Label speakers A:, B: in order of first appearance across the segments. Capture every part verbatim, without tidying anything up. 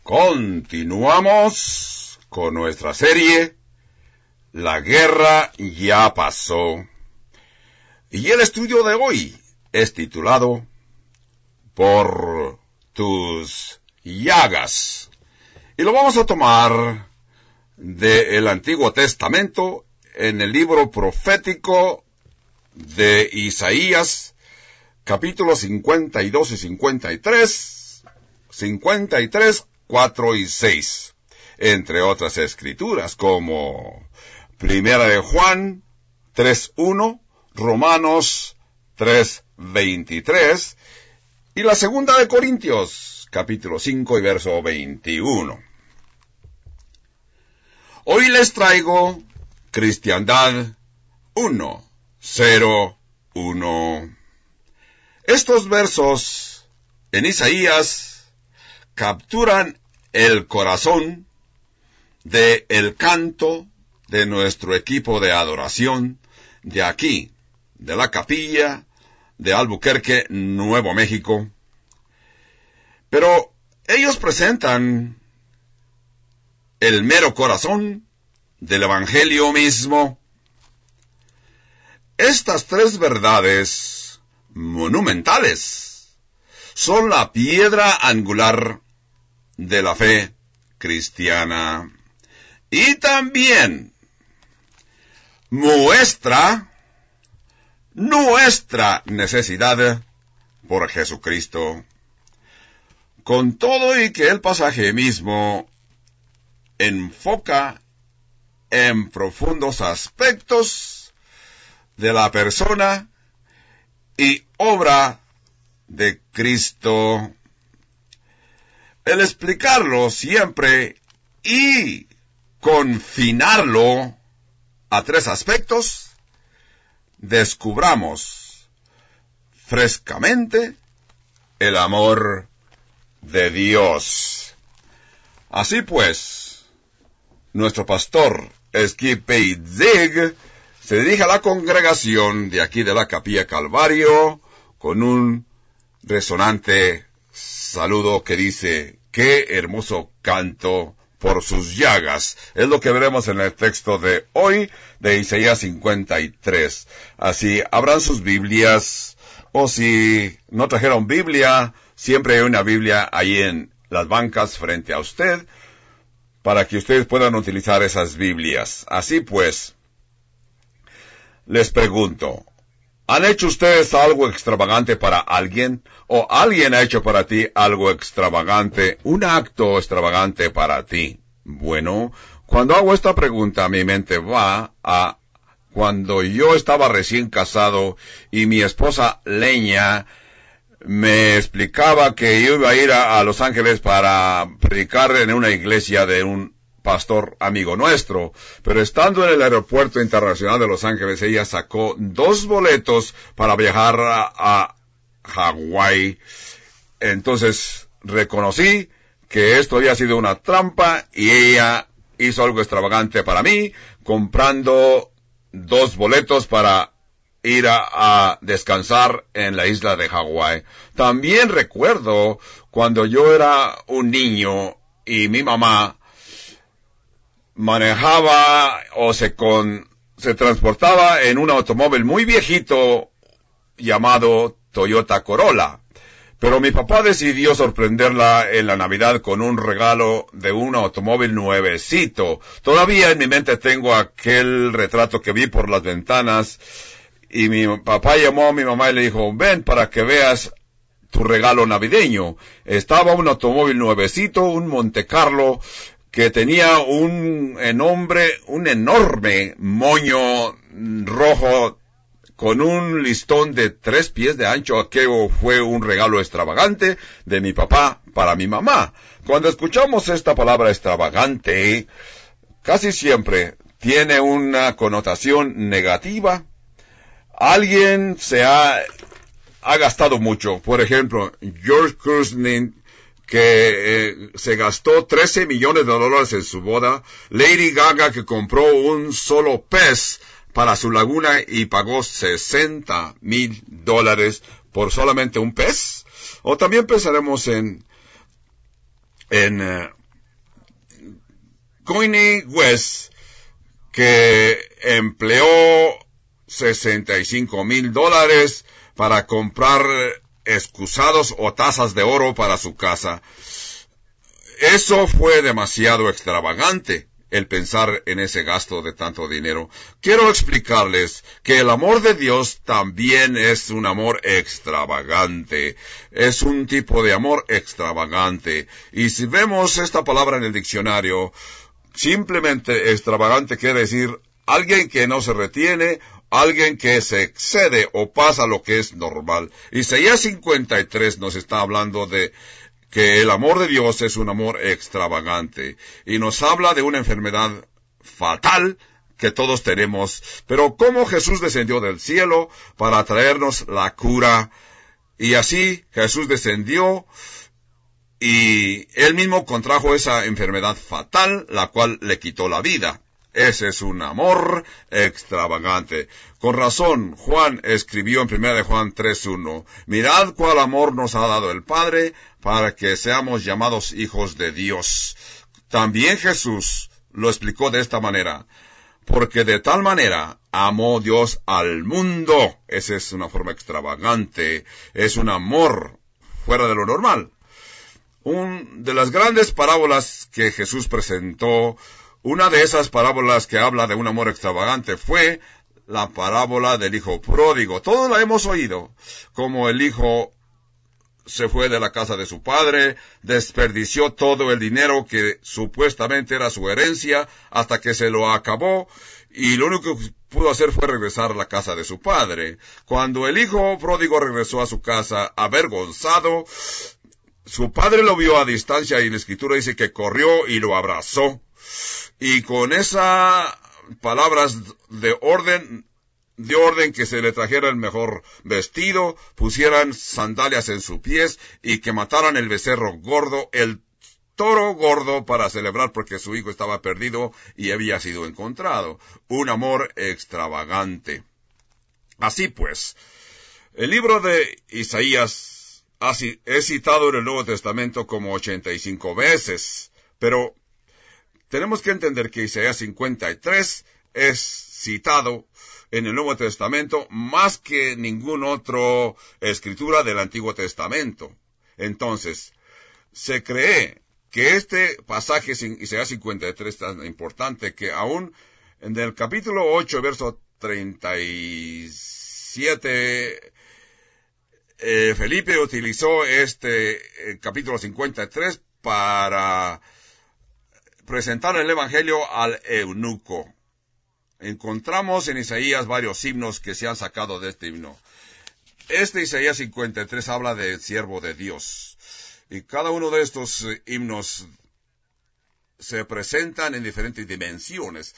A: Continuamos con nuestra serie La guerra ya pasó. Y el estudio de hoy es titulado Por tus llagas. Y lo vamos a tomar del Antiguo Testamento en el libro profético de Isaías, capítulos cincuenta y dos y cincuenta y tres, cincuenta y tres, cuatro y seis, entre otras escrituras como Primera de Juan tres uno, Romanos tres veintitrés y la Segunda de Corintios, capítulo cinco y verso veintiuno. Hoy les traigo Cristiandad uno cero uno. Estos versos en Isaías capturan el corazón de el canto de nuestro equipo de adoración de aquí, de la capilla de Albuquerque, Nuevo México. Pero ellos presentan el mero corazón del Evangelio mismo. Estas tres verdades monumentales son la piedra angular de la fe cristiana y también muestra nuestra necesidad por Jesucristo. Con todo y que el pasaje mismo enfoca en profundos aspectos de la persona y obra de Cristo, el explicarlo siempre y confinarlo a tres aspectos, descubramos frescamente el amor de Dios. Así pues, nuestro pastor Skip Zig se dirige a la congregación de aquí de la Capilla Calvario con un resonante saludo que dice: ¡qué hermoso canto por sus llagas! Es lo que veremos en el texto de hoy de Isaías cincuenta y tres. Así, abran sus Biblias, o si no trajeron Biblia, siempre hay una Biblia ahí en las bancas frente a usted, para que ustedes puedan utilizar esas Biblias. Así pues, les pregunto, ¿han hecho ustedes algo extravagante para alguien? ¿O alguien ha hecho para ti algo extravagante, un acto extravagante para ti? Bueno, cuando hago esta pregunta, mi mente va a cuando yo estaba recién casado y mi esposa Leña me explicaba que yo iba a ir a, a Los Ángeles para predicar en una iglesia de un pastor amigo nuestro, pero estando en el aeropuerto internacional de Los Ángeles, ella sacó dos boletos para viajar a, a Hawái. Entonces reconocí que esto había sido una trampa y ella hizo algo extravagante para mí, comprando dos boletos para ir a, a descansar en la isla de Hawái. También recuerdo cuando yo era un niño y mi mamá manejaba o se con se transportaba en un automóvil muy viejito llamado Toyota Corolla. Pero mi papá decidió sorprenderla en la Navidad con un regalo de un automóvil nuevecito. Todavía en mi mente tengo aquel retrato que vi por las ventanas y mi papá llamó a mi mamá y le dijo: ven para que veas tu regalo navideño. Estaba un automóvil nuevecito, un Monte Carlo, que tenía un enorme, un enorme moño rojo con un listón de tres pies de ancho. Aquello fue un regalo extravagante de mi papá para mi mamá. Cuando escuchamos esta palabra extravagante, casi siempre tiene una connotación negativa. Alguien se ha, ha gastado mucho. Por ejemplo, George Clooney, que eh, se gastó trece millones de dólares en su boda. Lady Gaga, que compró un solo pez para su laguna y pagó sesenta mil dólares por solamente un pez. O también pensaremos en en uh, Kanye West, que empleó sesenta y cinco mil dólares para comprar excusados o tazas de oro para su casa. Eso fue demasiado extravagante, el pensar en ese gasto de tanto dinero. Quiero explicarles que el amor de Dios también es un amor extravagante. Es un tipo de amor extravagante. Y si vemos esta palabra en el diccionario, simplemente extravagante quiere decir alguien que no se retiene, alguien que se excede o pasa lo que es normal. Isaías cincuenta y tres nos está hablando de que el amor de Dios es un amor extravagante y nos habla de una enfermedad fatal que todos tenemos, pero cómo Jesús descendió del cielo para traernos la cura, y así Jesús descendió y él mismo contrajo esa enfermedad fatal, la cual le quitó la vida. Ese es un amor extravagante. Con razón, Juan escribió en primera de Juan tres uno, mirad cuál amor nos ha dado el Padre para que seamos llamados hijos de Dios. También Jesús lo explicó de esta manera, porque de tal manera amó Dios al mundo. Esa es una forma extravagante, es un amor fuera de lo normal. Una de las grandes parábolas que Jesús presentó, una de esas parábolas que habla de un amor extravagante, fue la parábola del hijo pródigo. Todos la hemos oído, como el hijo se fue de la casa de su padre, desperdició todo el dinero que supuestamente era su herencia, hasta que se lo acabó, y lo único que pudo hacer fue regresar a la casa de su padre. Cuando el hijo pródigo regresó a su casa, avergonzado, su padre lo vio a distancia, y la Escritura dice que corrió y lo abrazó. Y con esas palabras de orden, de orden que se le trajera el mejor vestido, pusieran sandalias en sus pies y que mataran el becerro gordo, el toro gordo, para celebrar porque su hijo estaba perdido y había sido encontrado. Un amor extravagante. Así pues, el libro de Isaías es citado en el Nuevo Testamento como ochenta y cinco veces, pero tenemos que entender que Isaías cincuenta y tres es citado en el Nuevo Testamento más que ninguna otra escritura del Antiguo Testamento. Entonces, se cree que este pasaje en Isaías cincuenta y tres es tan importante que aún en el capítulo ocho, verso treinta y siete, eh, Felipe utilizó este eh, capítulo cincuenta y tres para presentar el Evangelio al eunuco. Encontramos en Isaías varios himnos que se han sacado de este himno. Este Isaías cincuenta y tres habla del siervo de Dios. Y cada uno de estos himnos se presentan en diferentes dimensiones.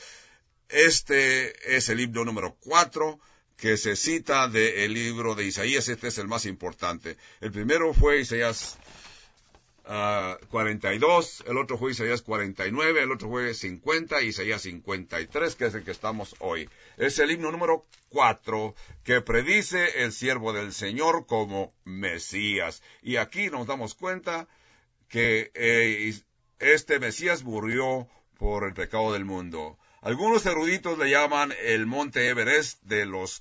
A: Este es el himno número cuatro, que se cita del libro de Isaías. Este es el más importante. El primero fue Isaías Uh, cuarenta y dos, el otro fue Isaías cuarenta y nueve, el otro fue cincuenta, Isaías cincuenta y tres, que es el que estamos hoy. Es el himno número cuatro, que predice el siervo del Señor como Mesías. Y aquí nos damos cuenta que eh, este Mesías murió por el pecado del mundo. Algunos eruditos le llaman el monte Everest de los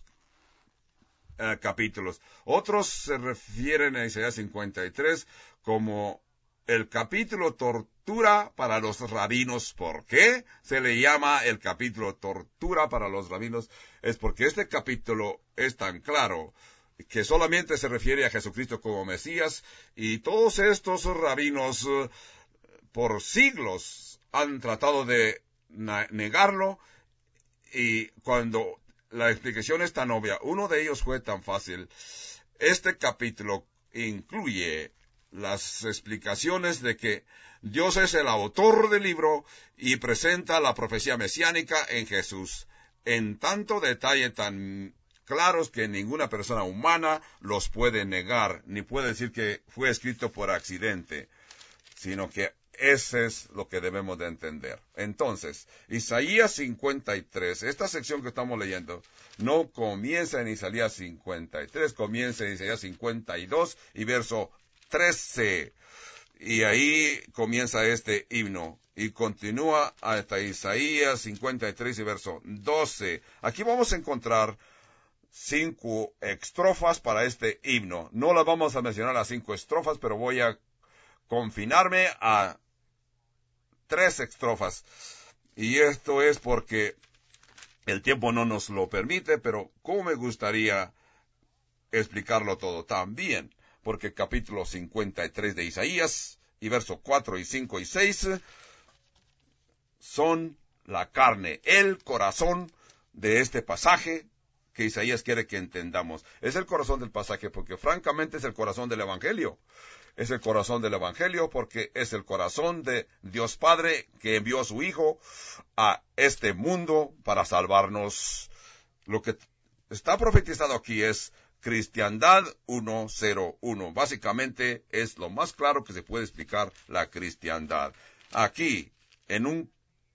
A: uh, capítulos. Otros se refieren a Isaías cincuenta y tres como el capítulo tortura para los rabinos. ¿Por qué se le llama el capítulo tortura para los rabinos? Es porque este capítulo es tan claro que solamente se refiere a Jesucristo como Mesías, y todos estos rabinos uh, por siglos han tratado de negarlo, y cuando la explicación es tan obvia, uno de ellos fue tan fácil. Este capítulo incluye las explicaciones de que Dios es el autor del libro y presenta la profecía mesiánica en Jesús en tanto detalle tan claros que ninguna persona humana los puede negar, ni puede decir que fue escrito por accidente, sino que ese es lo que debemos de entender. Entonces, Isaías cincuenta y tres, esta sección que estamos leyendo, no comienza en Isaías cincuenta y tres, comienza en Isaías cincuenta y dos y verso trece. Y ahí comienza este himno. Y continúa hasta Isaías cincuenta y tres y verso doce. Aquí vamos a encontrar cinco estrofas para este himno. No las vamos a mencionar las cinco estrofas, pero voy a confinarme a tres estrofas. Y esto es porque el tiempo no nos lo permite, pero cómo me gustaría explicarlo todo también. Porque capítulo cincuenta y tres de Isaías, y versos cuatro y cinco y seis, son la carne, el corazón de este pasaje que Isaías quiere que entendamos. Es el corazón del pasaje porque francamente es el corazón del Evangelio. Es el corazón del Evangelio porque es el corazón de Dios Padre que envió a su Hijo a este mundo para salvarnos. Lo que está profetizado aquí es Cristiandad uno cero uno. Básicamente es lo más claro que se puede explicar la cristiandad. Aquí, en un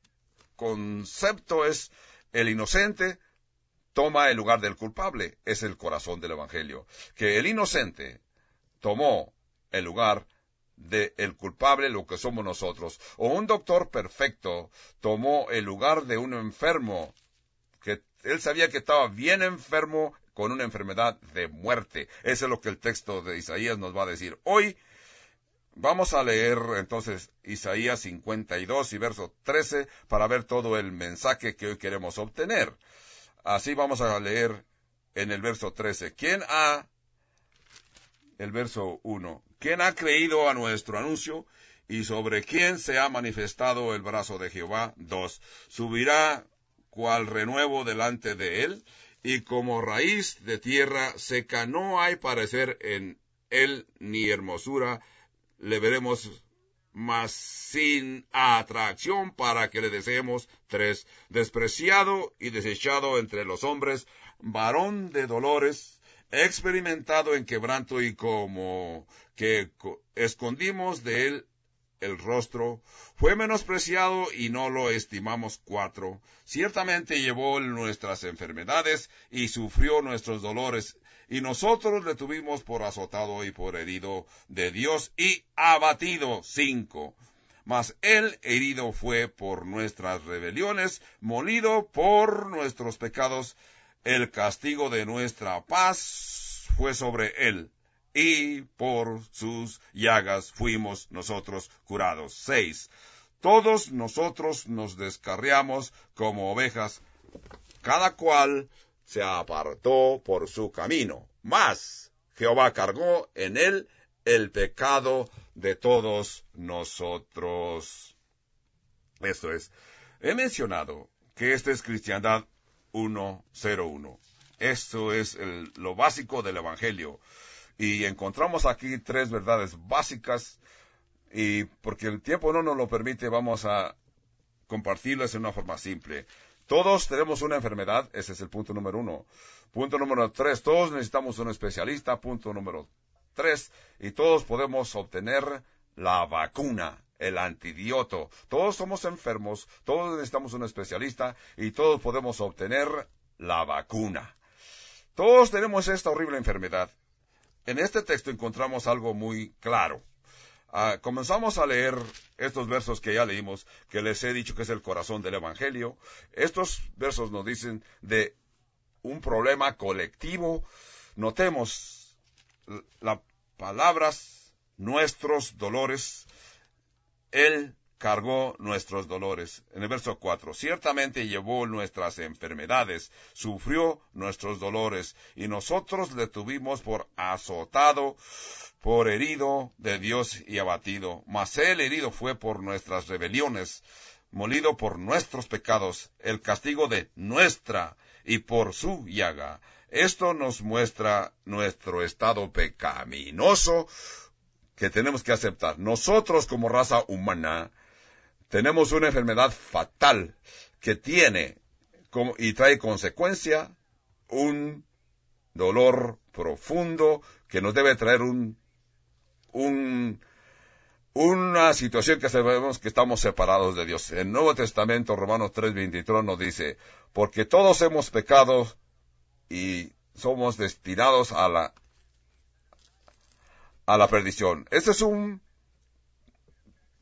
A: concepto, es el inocente toma el lugar del culpable. Es el corazón del Evangelio. Que el inocente tomó el lugar del culpable, lo que somos nosotros. O un doctor perfecto tomó el lugar de un enfermo, que él sabía que estaba bien enfermo con una enfermedad de muerte. Eso es lo que el texto de Isaías nos va a decir. Hoy vamos a leer entonces Isaías cincuenta y dos y verso trece para ver todo el mensaje que hoy queremos obtener. Así vamos a leer en el verso trece. ¿Quién ha, el verso uno, ¿quién ha creído a nuestro anuncio? ¿Y sobre quién se ha manifestado el brazo de Jehová? dos. Subirá cual renuevo delante de él, y como raíz de tierra seca no hay parecer en él ni hermosura, le veremos mas sin atracción para que le deseemos. tres. Despreciado y desechado entre los hombres, varón de dolores, experimentado en quebranto, y como que escondimos de él el rostro, fue menospreciado y no lo estimamos. cuatro. Ciertamente llevó nuestras enfermedades y sufrió nuestros dolores, y nosotros le tuvimos por azotado y por herido de Dios y abatido. cinco. Mas él herido fue por nuestras rebeliones, molido por nuestros pecados, el castigo de nuestra paz fue sobre él, y por sus llagas fuimos nosotros curados. seis. Todos nosotros nos descarriamos como ovejas, cada cual se apartó por su camino, mas Jehová cargó en él el pecado de todos nosotros. Esto es, he mencionado que esta es Cristiandad uno cero uno. Esto es el, lo básico del Evangelio. Y encontramos aquí tres verdades básicas, y porque el tiempo no nos lo permite, vamos a compartirlas en una forma simple. Todos tenemos una enfermedad, ese es el punto número uno. Punto número tres, todos necesitamos un especialista. Punto número tres, y todos podemos obtener la vacuna, el antídoto. Todos somos enfermos, todos necesitamos un especialista, y todos podemos obtener la vacuna. Todos tenemos esta horrible enfermedad. En este texto encontramos algo muy claro. Uh, comenzamos a leer estos versos que ya leímos, que les he dicho que es el corazón del Evangelio. Estos versos nos dicen de un problema colectivo. Notemos las palabras, nuestros dolores. Él cargó nuestros dolores. En el verso cuatro, ciertamente llevó nuestras enfermedades, sufrió nuestros dolores, y nosotros le tuvimos por azotado, por herido de Dios y abatido. Mas él herido fue por nuestras rebeliones, molido por nuestros pecados, el castigo de nuestra, y por su llaga. Esto nos muestra nuestro estado pecaminoso que tenemos que aceptar. Nosotros como raza humana tenemos una enfermedad fatal que tiene como, y trae consecuencia un dolor profundo que nos debe traer un, un, una situación que sabemos que estamos separados de Dios. En el Nuevo Testamento, Romanos tres veintitrés nos dice, porque todos hemos pecado y somos destinados a la, a la perdición. Este es un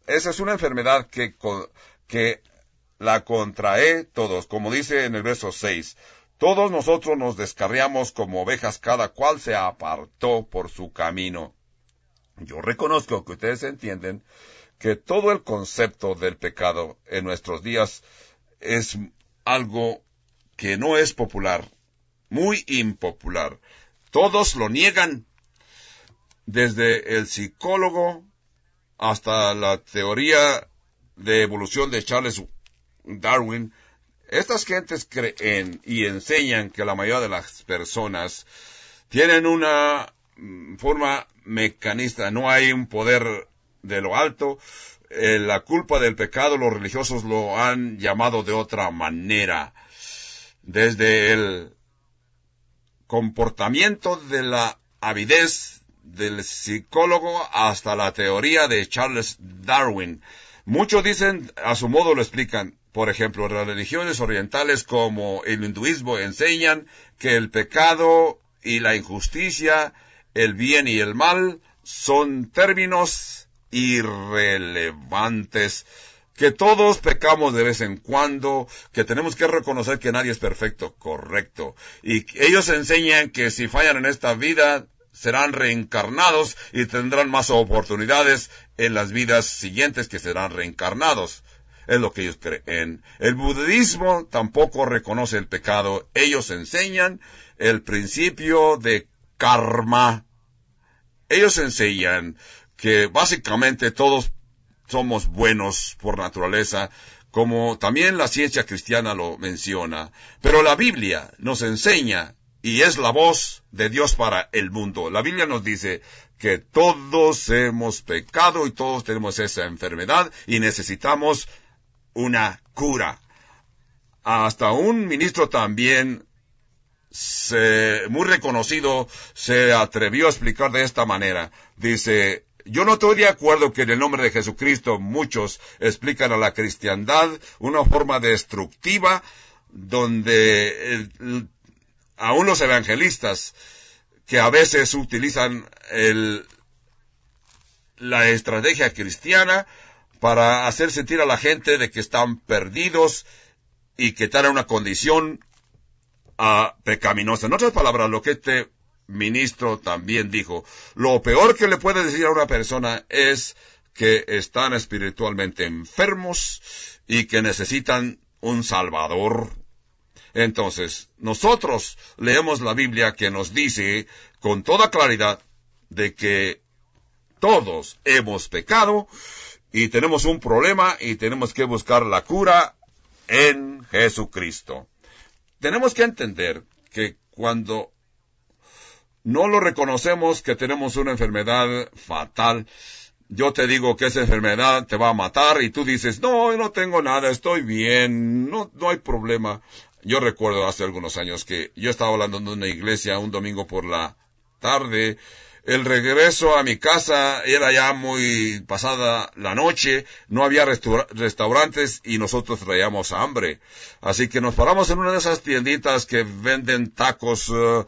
A: esa es una enfermedad que, que la contrae todos, como dice en el verso seis. Todos nosotros nos descarriamos como ovejas, cada cual se apartó por su camino. Yo reconozco que ustedes entienden que todo el concepto del pecado en nuestros días es algo que no es popular, muy impopular. Todos lo niegan, desde el psicólogo hasta la teoría de evolución de Charles Darwin. Estas gentes creen y enseñan que la mayoría de las personas tienen una forma mecanista, no hay un poder de lo alto. Eh, la culpa del pecado, los religiosos lo han llamado de otra manera. Desde el comportamiento de la avidez del psicólogo hasta la teoría de Charles Darwin. Muchos dicen, a su modo lo explican. Por ejemplo, las religiones orientales como el hinduismo enseñan que el pecado y la injusticia, el bien y el mal, son términos irrelevantes, que todos pecamos de vez en cuando, que tenemos que reconocer que nadie es perfecto, correcto. Y ellos enseñan que si fallan en esta vida, serán reencarnados y tendrán más oportunidades en las vidas siguientes que serán reencarnados. Es lo que ellos creen. El budismo tampoco reconoce el pecado. Ellos enseñan el principio de karma. Ellos enseñan que básicamente todos somos buenos por naturaleza, como también la ciencia cristiana lo menciona. Pero la Biblia nos enseña, y es la voz de Dios para el mundo. La Biblia nos dice que todos hemos pecado y todos tenemos esa enfermedad y necesitamos una cura. Hasta un ministro también se, muy reconocido se atrevió a explicar de esta manera. Dice, yo no estoy de acuerdo que en el nombre de Jesucristo muchos explican a la cristiandad una forma destructiva donde el, el, aún los evangelistas que a veces utilizan el, la estrategia cristiana para hacer sentir a la gente de que están perdidos y que están en una condición uh, pecaminosa. En otras palabras, lo que este ministro también dijo, lo peor que le puede decir a una persona es que están espiritualmente enfermos y que necesitan un salvador. Entonces, nosotros leemos la Biblia que nos dice con toda claridad de que todos hemos pecado y tenemos un problema y tenemos que buscar la cura en Jesucristo. Tenemos que entender que cuando no lo reconocemos que tenemos una enfermedad fatal, yo te digo que esa enfermedad te va a matar y tú dices, no, no tengo nada, estoy bien, no, no hay problema. Yo recuerdo hace algunos años que yo estaba hablando en una iglesia un domingo por la tarde. El regreso a mi casa era ya muy pasada la noche, no había restaur- restaurantes y nosotros traíamos hambre. Así que nos paramos en una de esas tienditas que venden tacos uh,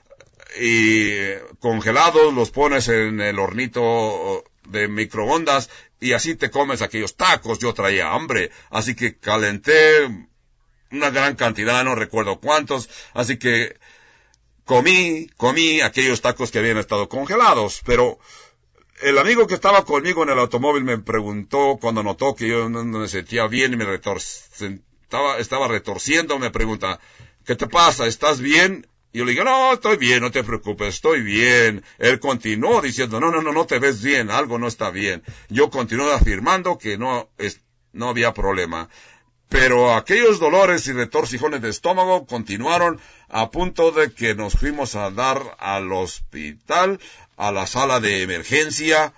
A: y congelados, los pones en el hornito de microondas y así te comes aquellos tacos. Yo traía hambre, así que calenté una gran cantidad, no recuerdo cuántos, así que comí, comí aquellos tacos que habían estado congelados, pero el amigo que estaba conmigo en el automóvil me preguntó cuando notó que yo no me sentía bien y me retor- estaba, estaba retorciendo, me pregunta, ¿qué te pasa? ¿Estás bien? Y yo le digo, no, estoy bien, no te preocupes, estoy bien. Él continuó diciendo, no, no, no, no te ves bien, algo no está bien. Yo continué afirmando que no, es, no había problema. Pero aquellos dolores y retorcijones de estómago continuaron a punto de que nos fuimos a dar al hospital, a la sala de emergencia.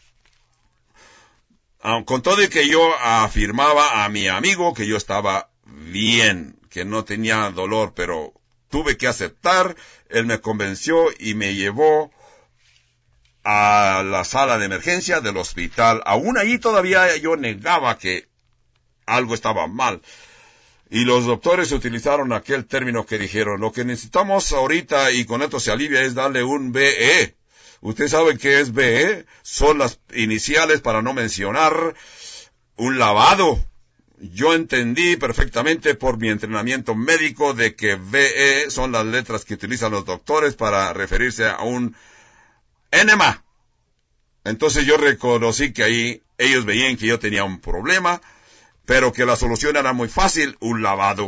A: Con todo y que yo afirmaba a mi amigo que yo estaba bien, que no tenía dolor, pero tuve que aceptar, él me convenció y me llevó a la sala de emergencia del hospital. Aún allí todavía yo negaba que algo estaba mal. Y los doctores utilizaron aquel término que dijeron, lo que necesitamos ahorita y con esto se alivia es darle un B E. ¿Ustedes saben qué es B E? Son las iniciales para no mencionar un lavado. Yo entendí perfectamente por mi entrenamiento médico de que V E son las letras que utilizan los doctores para referirse a un enema. Entonces yo reconocí que ahí ellos veían que yo tenía un problema, pero que la solución era muy fácil, un lavado.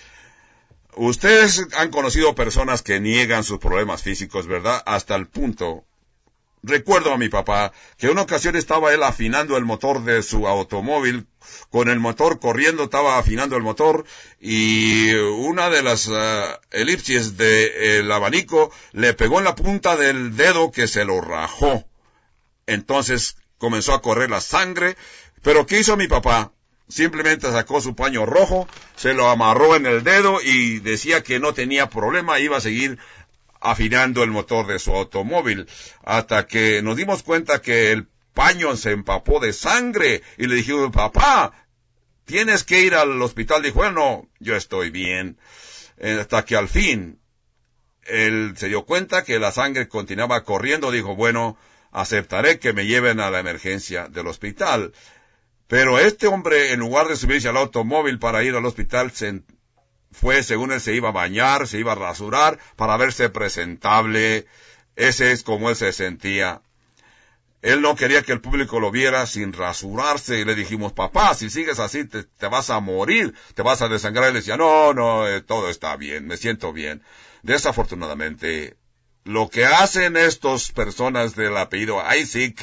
A: Ustedes han conocido personas que niegan sus problemas físicos, ¿verdad? Hasta el punto. Recuerdo a mi papá que una ocasión estaba él afinando el motor de su automóvil, con el motor corriendo, estaba afinando el motor, y una de las uh, elipsis del abanico le pegó en la punta del dedo que se lo rajó. Entonces comenzó a correr la sangre, pero ¿qué hizo mi papá? Simplemente sacó su paño rojo, se lo amarró en el dedo y decía que no tenía problema, iba a seguir afinando el motor de su automóvil, hasta que nos dimos cuenta que el paño se empapó de sangre, y le dijimos, papá, tienes que ir al hospital. Dijo, bueno, yo estoy bien. Eh, hasta que al fin, él se dio cuenta que la sangre continuaba corriendo, dijo, bueno, aceptaré que me lleven a la emergencia del hospital. Pero este hombre, en lugar de subirse al automóvil para ir al hospital, se fue, según él, se iba a bañar, se iba a rasurar para verse presentable. Ese es como él se sentía. Él no quería que el público lo viera sin rasurarse, y le dijimos, papá, si sigues así te, te vas a morir, te vas a desangrar. Y le decía, no, no, eh, todo está bien, me siento bien. Desafortunadamente, lo que hacen estas personas del apellido Isaac,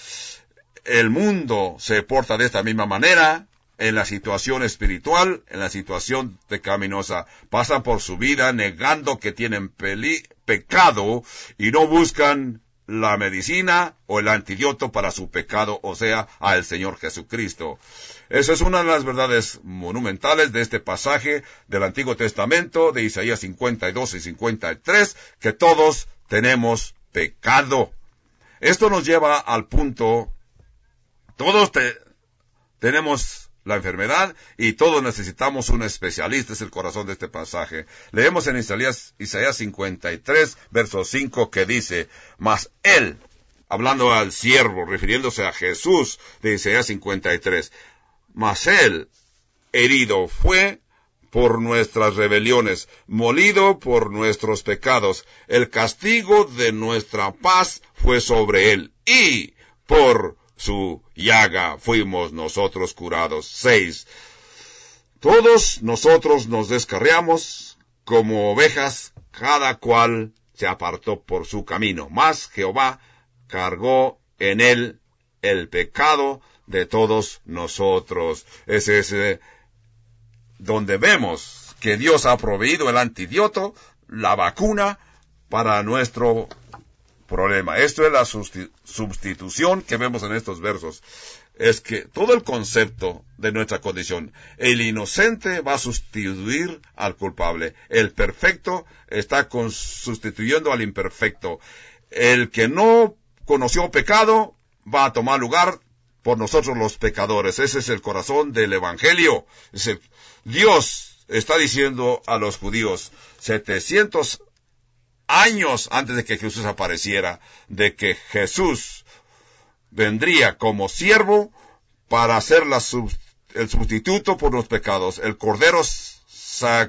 A: el mundo se porta de esta misma manera. En la situación espiritual, en la situación pecaminosa, pasan por su vida negando que tienen peli- pecado y no buscan la medicina o el antídoto para su pecado, o sea, al Señor Jesucristo. Esa es una de las verdades monumentales de este pasaje del Antiguo Testamento, de Isaías cincuenta y dos y cincuenta y tres, que todos tenemos pecado. Esto nos lleva al punto, todos te, tenemos la enfermedad y todos necesitamos un especialista. Es el corazón de este pasaje. Leemos en Isaías, Isaías cincuenta y tres, verso cinco, que dice, mas él, hablando al siervo, refiriéndose a Jesús de Isaías cincuenta y tres, mas él herido fue por nuestras rebeliones, molido por nuestros pecados, el castigo de nuestra paz fue sobre él, y por su llaga fuimos nosotros curados. Seis. Todos nosotros nos descarriamos como ovejas, cada cual se apartó por su camino, mas Jehová cargó en él el pecado de todos nosotros. Ese es eh, donde vemos que Dios ha proveído el antídoto, la vacuna para nuestro problema. Esto es la sustitución que vemos en estos versos. Es que todo el concepto de nuestra condición, el inocente va a sustituir al culpable, el perfecto está con, sustituyendo al imperfecto, el que no conoció pecado va a tomar lugar por nosotros los pecadores. Ese es el corazón del Evangelio. Es el, Dios está diciendo a los judíos, setecientos años antes de que Jesús apareciera, de que Jesús vendría como siervo para ser la sub, el sustituto por los pecados, el cordero sac,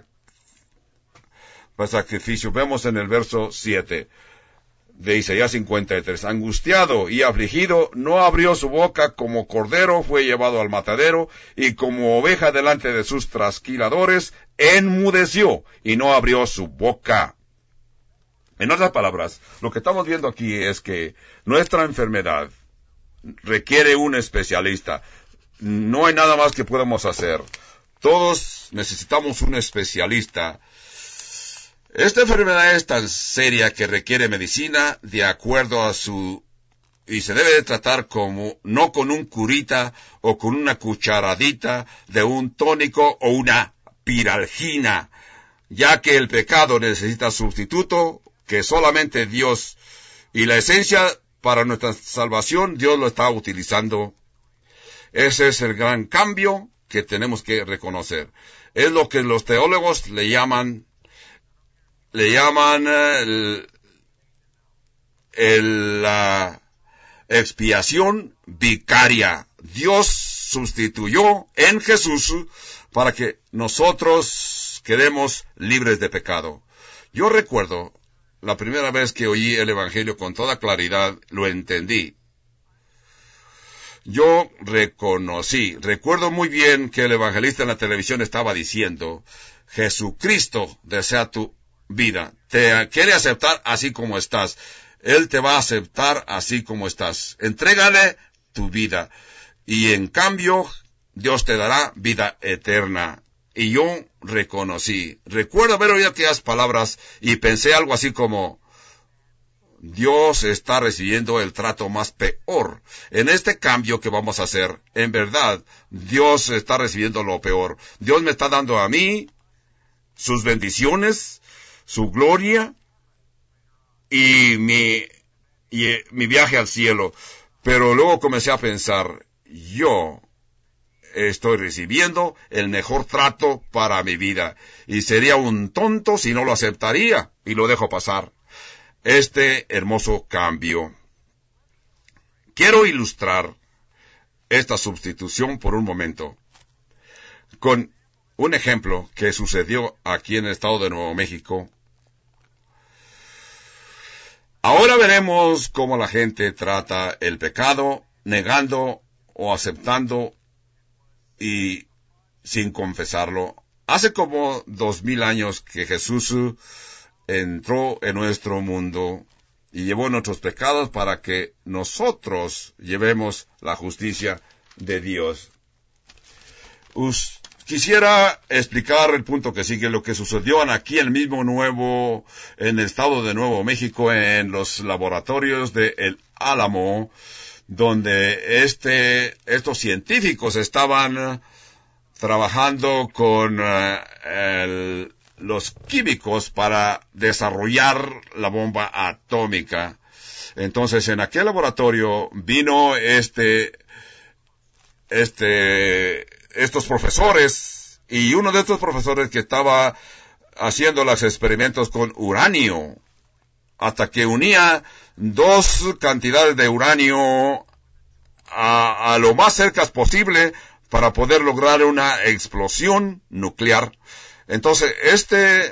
A: sacrificio. Vemos en el verso siete de Isaías cincuenta y tres, angustiado y afligido, no abrió su boca, como cordero fue llevado al matadero, y como oveja delante de sus trasquiladores, enmudeció y no abrió su boca. En otras palabras, lo que estamos viendo aquí es que nuestra enfermedad requiere un especialista. No hay nada más que podamos hacer. Todos necesitamos un especialista. Esta enfermedad es tan seria que requiere medicina de acuerdo a su... y se debe de tratar como, no con un curita o con una cucharadita de un tónico o una piralgina, ya que el pecado necesita sustituto que solamente Dios, y la esencia para nuestra salvación, Dios lo está utilizando. Ese es el gran cambio que tenemos que reconocer. Es lo que los teólogos le llaman, le llaman el, el, la expiación vicaria. Dios sustituyó en Jesús para que nosotros quedemos libres de pecado. Yo recuerdo la primera vez que oí el Evangelio con toda claridad, lo entendí. Yo reconocí, recuerdo muy bien que el evangelista en la televisión estaba diciendo, Jesucristo desea tu vida, te quiere aceptar así como estás. Él te va a aceptar así como estás. Entrégale tu vida. Y en cambio, Dios te dará vida eterna. Y yo reconocí. Recuerdo haber oído aquellas palabras y pensé algo así como, Dios está recibiendo el trato más peor. En este cambio que vamos a hacer, en verdad, Dios está recibiendo lo peor. Dios me está dando a mí sus bendiciones, su gloria y mi, y mi viaje al cielo. Pero luego comencé a pensar, yo estoy recibiendo el mejor trato para mi vida. Y sería un tonto si no lo aceptaría y lo dejo pasar. Este hermoso cambio. Quiero ilustrar esta sustitución por un momento con un ejemplo que sucedió aquí en el estado de Nuevo México. Ahora veremos cómo la gente trata el pecado, negando o aceptando y sin confesarlo. Hace como dos mil años que Jesús entró en nuestro mundo y llevó nuestros pecados para que nosotros llevemos la justicia de Dios. Us, quisiera explicar el punto que sigue, lo que sucedió aquí en el mismo nuevo, en el estado de Nuevo México, en los laboratorios de El Álamo, donde este, estos científicos estaban trabajando con uh, el los químicos para desarrollar la bomba atómica. Entonces, en aquel laboratorio vino este, este, estos profesores, y uno de estos profesores que estaba haciendo los experimentos con uranio, hasta que unía dos cantidades de uranio a, a lo más cerca posible para poder lograr una explosión nuclear. Entonces, este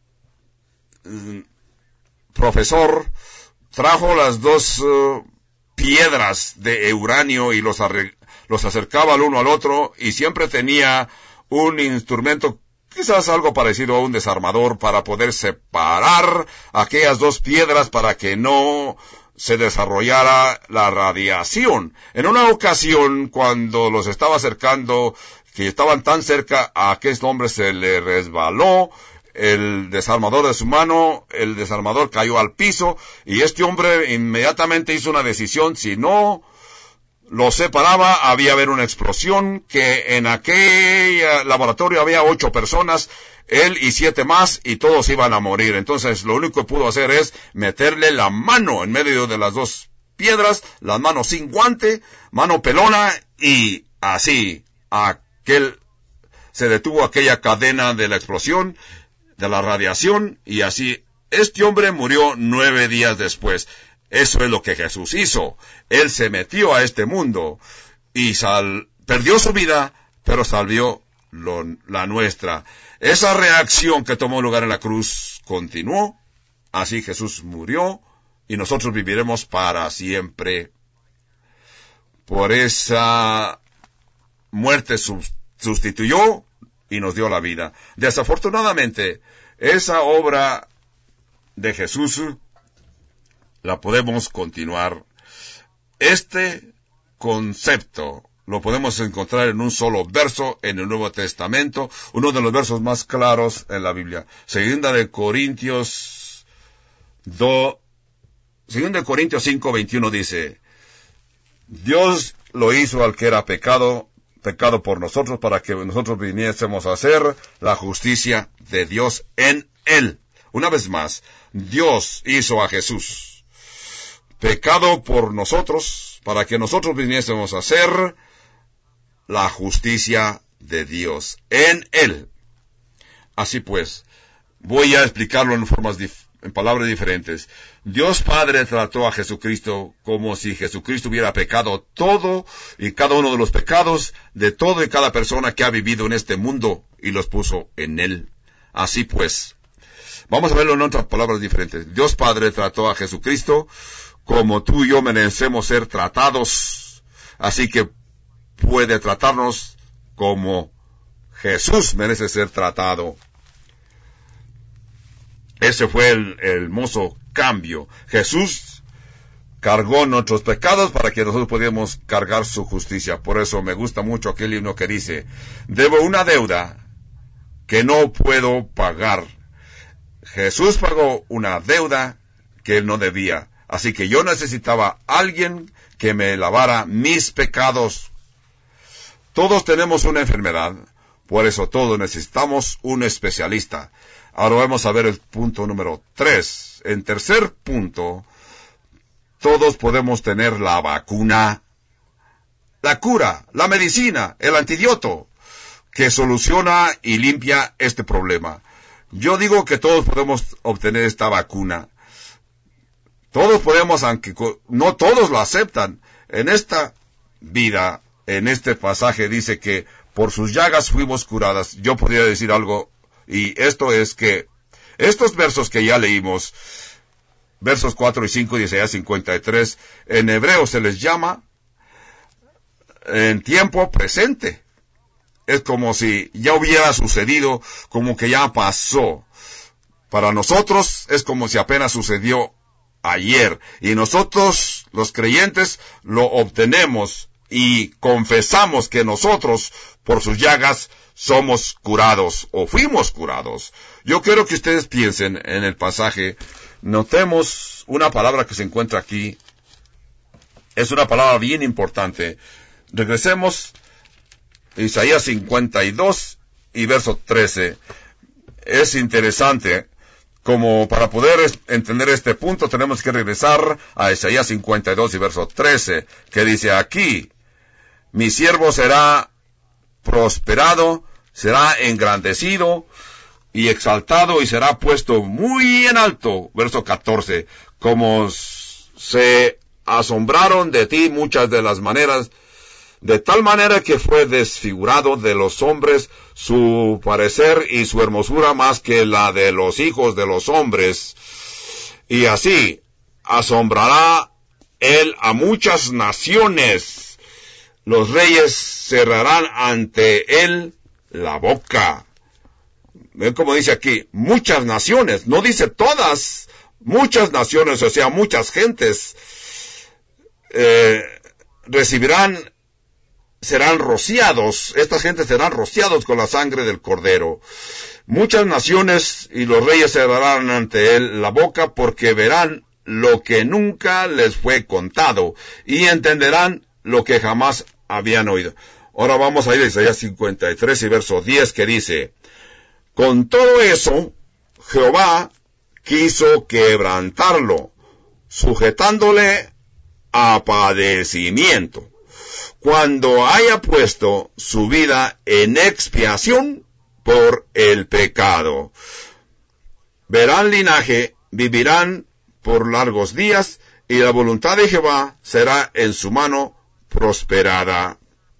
A: mm, profesor trajo las dos uh, piedras de uranio y los, los acercaba al uno al otro, y siempre tenía un instrumento, quizás algo parecido a un desarmador, para poder separar aquellas dos piedras para que no se desarrollara la radiación. En una ocasión, cuando los estaba acercando, que estaban tan cerca, a aquel hombre se le resbaló el desarmador de su mano, el desarmador cayó al piso, y este hombre inmediatamente hizo una decisión: si no lo separaba, había haber una explosión, que en aquel laboratorio había ocho personas, él y siete más, y todos iban a morir. Entonces lo único que pudo hacer es meterle la mano en medio de las dos piedras, las manos sin guante, mano pelona, y así, a que se detuvo aquella cadena de la explosión, de la radiación, y así este hombre murió nueve días después. Eso es lo que Jesús hizo. Él se metió a este mundo y sal, perdió su vida, pero salvó lo, la nuestra. Esa reacción que tomó lugar en la cruz continuó. Así Jesús murió y nosotros viviremos para siempre. Por esa muerte sustituyó y nos dio la vida. Desafortunadamente, esa obra de Jesús la podemos continuar. Este concepto lo podemos encontrar en un solo verso en el Nuevo Testamento, uno de los versos más claros en la Biblia. Segunda de Corintios dos, Segunda de Corintios cinco veintiuno dice: Dios lo hizo al que era pecado, pecado por nosotros, para que nosotros viniésemos a hacer la justicia de Dios en él. Una vez más, Dios hizo a Jesús pecado por nosotros, para que nosotros viniésemos a hacer la justicia de Dios en él. Así pues, voy a explicarlo en formas dif- en palabras diferentes, Dios Padre trató a Jesucristo como si Jesucristo hubiera pecado todo y cada uno de los pecados de todo y cada persona que ha vivido en este mundo y los puso en él. Así pues, vamos a verlo en otras palabras diferentes. Dios Padre trató a Jesucristo como tú y yo merecemos ser tratados, así que puede tratarnos como Jesús merece ser tratado. Ese fue el, el hermoso cambio. Jesús cargó nuestros pecados para que nosotros pudiéramos cargar su justicia. Por eso me gusta mucho aquel himno que dice, debo una deuda que no puedo pagar. Jesús pagó una deuda que él no debía. Así que yo necesitaba a alguien que me lavara mis pecados. Todos tenemos una enfermedad, por eso todos necesitamos un especialista. Ahora vamos a ver el punto número tres. En tercer punto, todos podemos tener la vacuna, la cura, la medicina, el antídoto, que soluciona y limpia este problema. Yo digo que todos podemos obtener esta vacuna. Todos podemos, aunque no todos lo aceptan. En esta vida, en este pasaje dice que por sus llagas fuimos curadas. Yo podría decir algo, y esto es que estos versos que ya leímos, versos cuatro y cinco de Isaías cincuenta y tres, en hebreo se les llama en tiempo presente. Es como si ya hubiera sucedido, como que ya pasó. Para nosotros es como si apenas sucedió ayer. Y nosotros, los creyentes, lo obtenemos y confesamos que nosotros, por sus llagas, somos curados o fuimos curados. Yo quiero que ustedes piensen en el pasaje. Notemos una palabra que se encuentra aquí. Es una palabra bien importante. Regresemos a Isaías cincuenta y dos y verso trece. Es interesante. Como para poder entender este punto, tenemos que regresar a Isaías cincuenta y dos y verso trece, que dice aquí, mi siervo será prosperado, será engrandecido y exaltado y será puesto muy en alto. Verso catorce, como se asombraron de ti muchas de las maneras, de tal manera que fue desfigurado de los hombres su parecer y su hermosura más que la de los hijos de los hombres. Y así asombrará él a muchas naciones. Los reyes cerrarán ante él la boca. Ven como dice aquí, muchas naciones, no dice todas, muchas naciones, o sea, muchas gentes, eh, recibirán serán rociados, estas gentes serán rociados con la sangre del Cordero. Muchas naciones y los reyes cerrarán ante él la boca porque verán lo que nunca les fue contado y entenderán lo que jamás habían oído. Ahora vamos a ir a Isaías cincuenta y tres y verso diez que dice, con todo eso, Jehová quiso quebrantarlo, sujetándole a padecimiento. Cuando haya puesto su vida en expiación por el pecado. Verán linaje, vivirán por largos días, y la voluntad de Jehová será en su mano prosperada.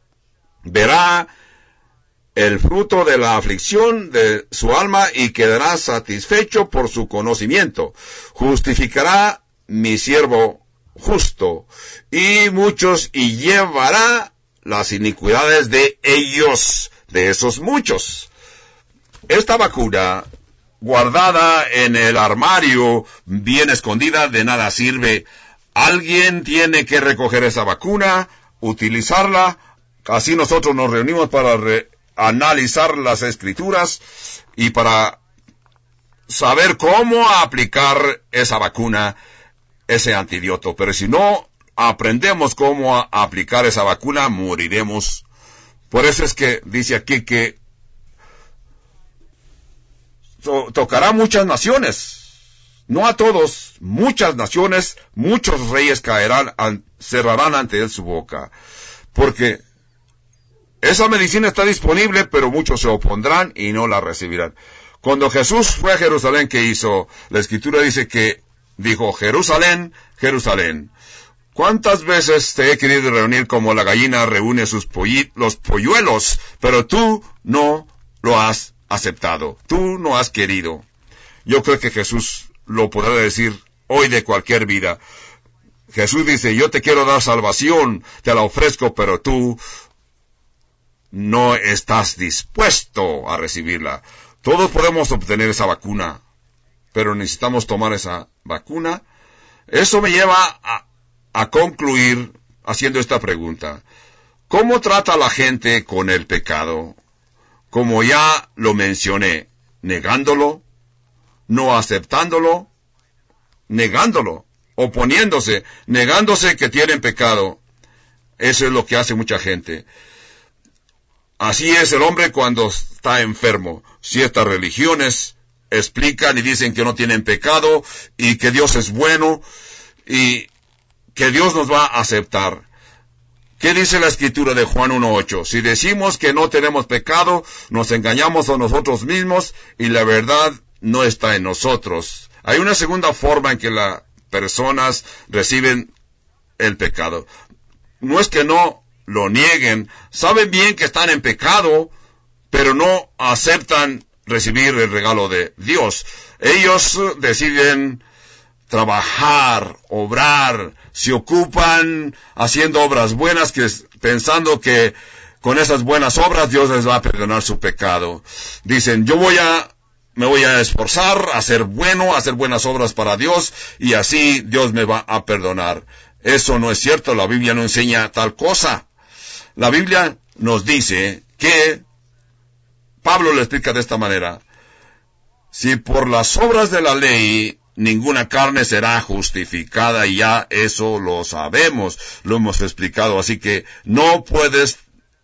A: Verá el fruto de la aflicción de su alma y quedará satisfecho por su conocimiento. Justificará mi siervo justo, y muchos, y llevará las iniquidades de ellos, de esos muchos. Esta vacuna, guardada en el armario, bien escondida, de nada sirve. Alguien tiene que recoger esa vacuna, utilizarla. Así nosotros nos reunimos para re- analizar las escrituras y para saber cómo aplicar esa vacuna, ese antídoto. Pero si no aprendemos cómo a aplicar esa vacuna, moriremos. Por eso es que dice aquí que to- tocará muchas naciones, no a todos, muchas naciones, muchos reyes caerán, an- cerrarán ante él su boca, porque esa medicina está disponible, pero muchos se opondrán y no la recibirán. Cuando Jesús fue a Jerusalén, ¿qué hizo? La Escritura dice que dijo, Jerusalén, Jerusalén, ¿cuántas veces te he querido reunir como la gallina reúne sus polli- los polluelos, pero tú no lo has aceptado, tú no has querido? Yo creo que Jesús lo podrá decir hoy de cualquier vida. Jesús dice, yo te quiero dar salvación, te la ofrezco, pero tú no estás dispuesto a recibirla. Todos podemos obtener esa vacuna, pero necesitamos tomar esa vacuna. Eso me lleva a, a concluir haciendo esta pregunta. ¿Cómo trata la gente con el pecado? Como ya lo mencioné, negándolo, no aceptándolo, negándolo, oponiéndose, negándose que tienen pecado. Eso es lo que hace mucha gente. Así es el hombre cuando está enfermo. Ciertas religiones explican y dicen que no tienen pecado y que Dios es bueno y que Dios nos va a aceptar. ¿Qué dice la Escritura de Juan uno ocho? Si decimos que no tenemos pecado, nos engañamos a nosotros mismos y la verdad no está en nosotros. Hay una segunda forma en que las personas reciben el pecado. No es que no lo nieguen, saben bien que están en pecado, pero no aceptan recibir el regalo de Dios. Ellos deciden trabajar, obrar, se ocupan haciendo obras buenas, que pensando que con esas buenas obras Dios les va a perdonar su pecado. Dicen, yo voy a, me voy a esforzar a ser bueno, a hacer buenas obras para Dios, y así Dios me va a perdonar. Eso no es cierto, la Biblia no enseña tal cosa. La Biblia nos dice que, Pablo lo explica de esta manera, si por las obras de la ley ninguna carne será justificada, y ya eso lo sabemos, lo hemos explicado, así que no puedes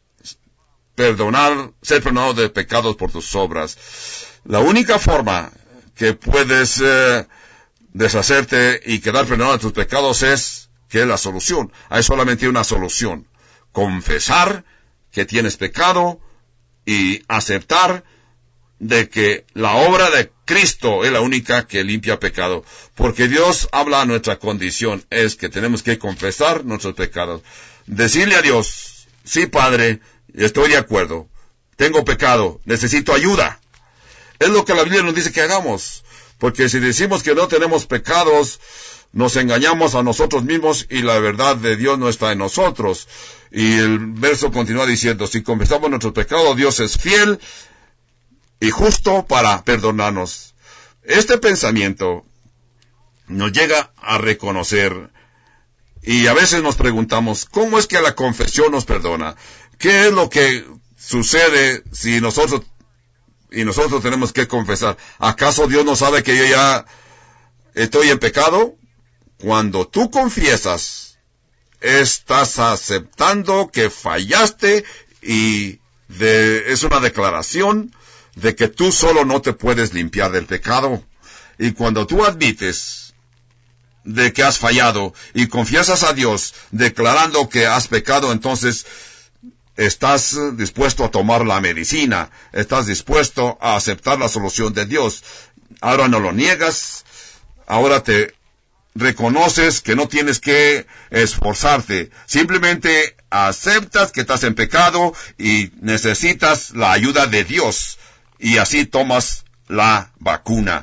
A: perdonar, ser perdonado de pecados por tus obras. La única forma que puedes eh, deshacerte y quedar perdonado de tus pecados es, que es la solución. Hay solamente una solución. Confesar que tienes pecado y aceptar de que la obra de Cristo es la única que limpia pecado. Porque Dios habla a nuestra condición, es que tenemos que confesar nuestros pecados. Decirle a Dios, sí, Padre, estoy de acuerdo, tengo pecado, necesito ayuda. Es lo que la Biblia nos dice que hagamos. Porque si decimos que no tenemos pecados, nos engañamos a nosotros mismos y la verdad de Dios no está en nosotros. Y el verso continúa diciendo, si confesamos nuestros pecados, Dios es fiel y justo para perdonarnos. Este pensamiento nos llega a reconocer, y a veces nos preguntamos, ¿cómo es que la confesión nos perdona? ¿Qué es lo que sucede si nosotros, y nosotros tenemos que confesar? ¿Acaso Dios no sabe que yo ya estoy en pecado? Cuando tú confiesas, estás aceptando que fallaste y de, es una declaración de que tú solo no te puedes limpiar del pecado. Y cuando tú admites de que has fallado y confiesas a Dios declarando que has pecado, entonces estás dispuesto a tomar la medicina, estás dispuesto a aceptar la solución de Dios. Ahora no lo niegas, ahora te reconoces que no tienes que esforzarte, simplemente aceptas que estás en pecado y necesitas la ayuda de Dios, y así tomas la vacuna.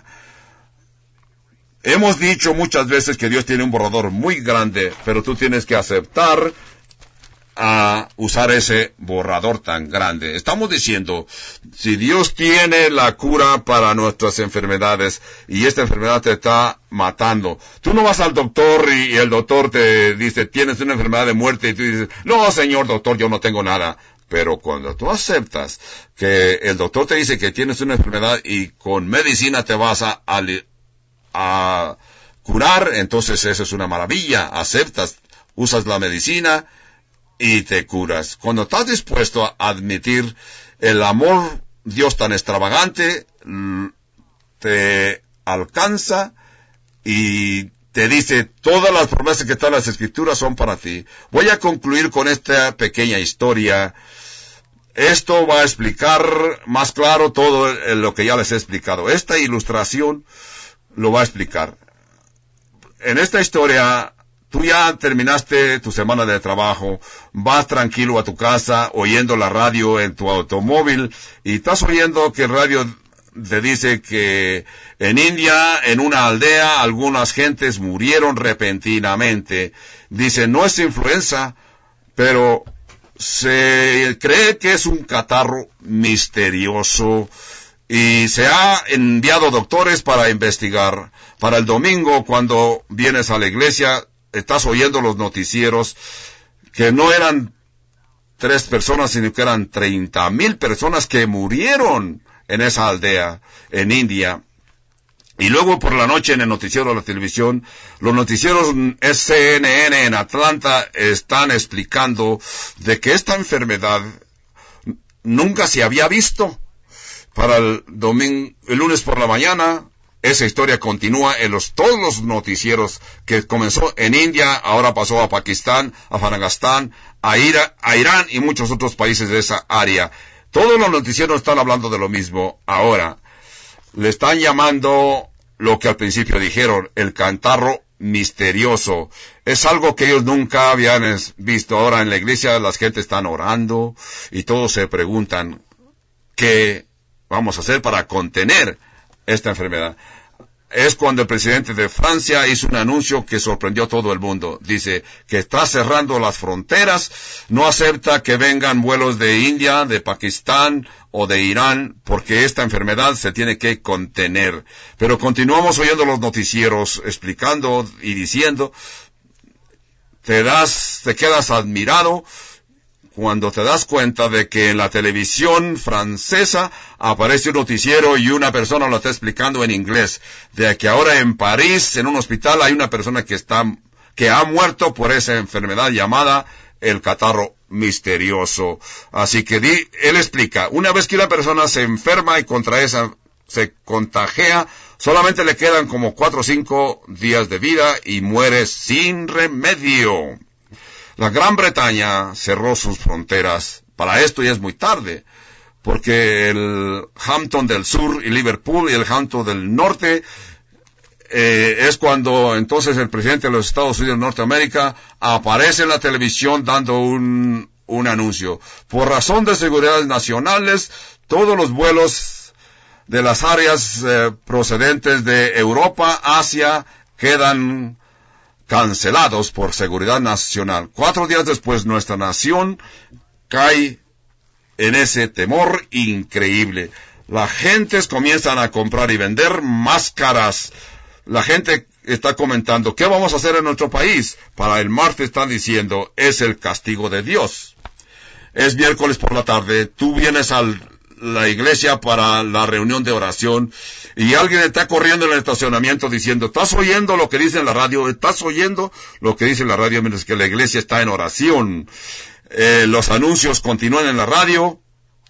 A: Hemos dicho muchas veces que Dios tiene un borrador muy grande, pero tú tienes que aceptar a usar ese borrador tan grande. Estamos diciendo, si Dios tiene la cura para nuestras enfermedades y esta enfermedad te está matando, tú no vas al doctor y el doctor te dice, tienes una enfermedad de muerte, y tú dices, no, señor doctor, yo no tengo nada. Pero cuando tú aceptas que el doctor te dice que tienes una enfermedad y con medicina te vas a, a, a curar, entonces eso es una maravilla. Aceptas, usas la medicina y te curas. Cuando estás dispuesto a admitir el amor Dios tan extravagante, te alcanza y te dice, todas las promesas que están en las Escrituras son para ti. Voy a concluir con esta pequeña historia. esto va a explicar más claro todo lo que ya les he explicado. Esta ilustración lo va a explicar. En esta historia, tú ya terminaste tu semana de trabajo, vas tranquilo a tu casa, oyendo la radio en tu automóvil, y estás oyendo que el radio te dice que en India, en una aldea, algunas gentes murieron repentinamente. Dice, no es influenza, pero se cree que es un catarro misterioso, y se ha enviado doctores para investigar. Para el domingo, cuando vienes a la iglesia, estás oyendo los noticieros, que no eran tres personas, sino que eran treinta mil personas que murieron en esa aldea, en India. Y luego por la noche en el noticiero de la televisión, los noticieros C N N en Atlanta están explicando de que esta enfermedad nunca se había visto. Para el domingo, el lunes por la mañana, esa historia continúa en los, todos los noticieros, que comenzó en India, ahora pasó a Pakistán, a Afganistán, a, Ira, a Irán y muchos otros países de esa área. Todos los noticieros están hablando de lo mismo. Ahora, le están llamando lo que al principio dijeron, el catarro misterioso. Es algo que ellos nunca habían visto. Ahora en la iglesia las gente están orando y todos se preguntan, ¿qué vamos a hacer para contener esta enfermedad? Es cuando el presidente de Francia hizo un anuncio que sorprendió a todo el mundo. Dice que está cerrando las fronteras, no acepta que vengan vuelos de India, de Pakistán o de Irán, porque esta enfermedad se tiene que contener. Pero continuamos oyendo los noticieros explicando y diciendo, te das, te quedas admirado cuando te das cuenta de que en la televisión francesa aparece un noticiero y una persona lo está explicando en inglés, de que ahora en París, en un hospital, hay una persona que está, que ha muerto por esa enfermedad llamada el catarro misterioso. Así que di, él explica, una vez que una persona se enferma y contra esa, se contagia, solamente le quedan como cuatro o cinco días de vida y muere sin remedio. La Gran Bretaña cerró sus fronteras. Para esto ya es muy tarde, porque el Hampton del Sur y Liverpool y el Hampton del Norte, eh, es cuando entonces el presidente de los Estados Unidos de Norteamérica aparece en la televisión dando un, un anuncio. Por razón de seguridad nacionales, todos los vuelos de las áreas eh, procedentes de Europa, Asia, quedan cancelados por seguridad nacional. Cuatro días después, nuestra nación cae en ese temor increíble. Las gentes comienzan a comprar y vender máscaras. La gente está comentando, ¿qué vamos a hacer en nuestro país? Para el martes están diciendo, es el castigo de Dios. Es miércoles por la tarde, tú vienes a la iglesia para la reunión de oración, y alguien está corriendo en el estacionamiento diciendo, ¿estás oyendo lo que dice en la radio? ¿Estás oyendo lo que dice en la radio mientras que la iglesia está en oración? Eh, los anuncios continúan en la radio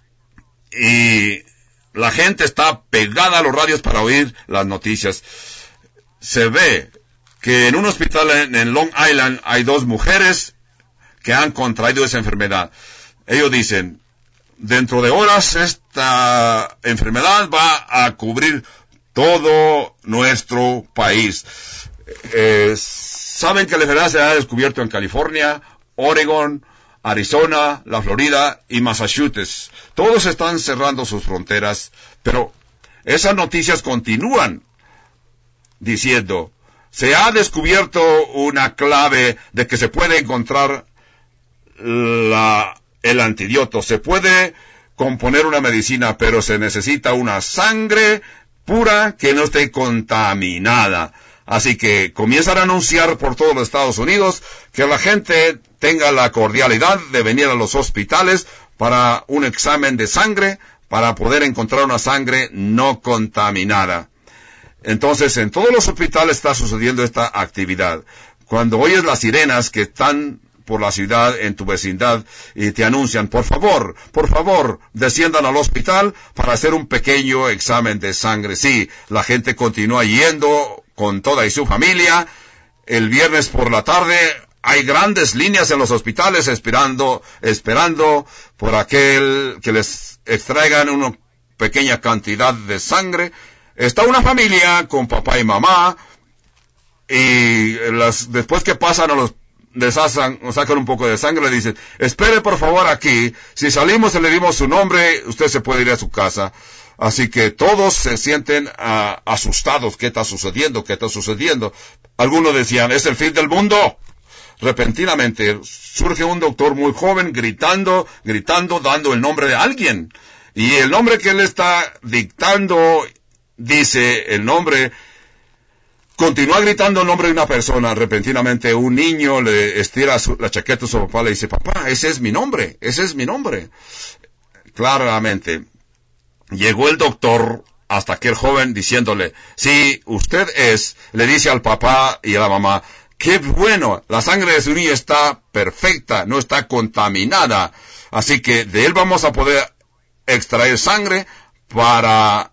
A: y la gente está pegada a los radios para oír las noticias. Se ve que en un hospital en, en Long Island hay dos mujeres que han contraído esa enfermedad. Ellos dicen, dentro de horas esta enfermedad va a cubrir todo nuestro país. Eh, saben que la enfermedad se ha descubierto en California, Oregon, Arizona, la Florida y Massachusetts. Todos están cerrando sus fronteras, pero esas noticias continúan diciendo, se ha descubierto una clave de que se puede encontrar la, el antídoto, se puede componer una medicina, pero se necesita una sangre pura que no esté contaminada. Así que comienzan a anunciar por todos los Estados Unidos que la gente tenga la cordialidad de venir a los hospitales para un examen de sangre, para poder encontrar una sangre no contaminada. Entonces, en todos los hospitales está sucediendo esta actividad. Cuando oyes las sirenas que están por la ciudad, en tu vecindad, y te anuncian, por favor, por favor, desciendan al hospital para hacer un pequeño examen de sangre. Sí, la gente continúa yendo con toda y su familia. El viernes por la tarde hay grandes líneas en los hospitales esperando, esperando por aquel que les extraigan una pequeña cantidad de sangre. Está una familia con papá y mamá, y las, después que pasan a los, les sacan, sacan un poco de sangre, le dicen, espere por favor aquí, si salimos y le dimos su nombre, usted se puede ir a su casa. Así que todos se sienten uh, asustados. ¿Qué está sucediendo? ¿Qué está sucediendo? Algunos decían, es el fin del mundo. Repentinamente surge un doctor muy joven gritando, gritando, dando el nombre de alguien. Y el nombre que él está dictando dice el nombre, continúa gritando el nombre de una persona. Repentinamente un niño le estira su, la chaqueta a su papá, le dice, papá, ese es mi nombre, ese es mi nombre. Claramente. Llegó el doctor hasta aquel joven diciéndole, sí, usted es, le dice al papá y a la mamá, qué bueno, la sangre de su niño está perfecta, no está contaminada, así que de él vamos a poder extraer sangre para